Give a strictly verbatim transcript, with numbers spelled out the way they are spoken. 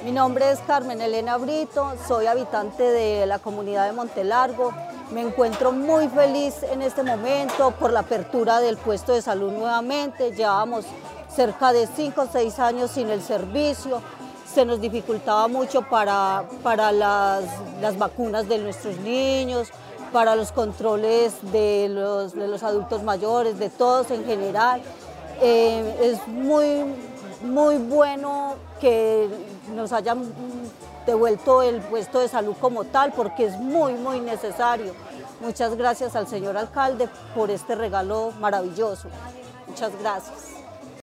Mi nombre es Carmen Elena Brito, soy habitante de la comunidad de Montelargo. Me encuentro muy feliz en este momento por la apertura del puesto de salud nuevamente. Llevábamos cerca de cinco o seis años sin el servicio. Se nos dificultaba mucho para, para las, las vacunas de nuestros niños, para los controles de los, de los adultos mayores, de todos en general. Eh, es muy, muy bueno que nos hayan devuelto el puesto de salud como tal, porque es muy, muy necesario. Muchas gracias al señor alcalde por este regalo maravilloso. Muchas gracias.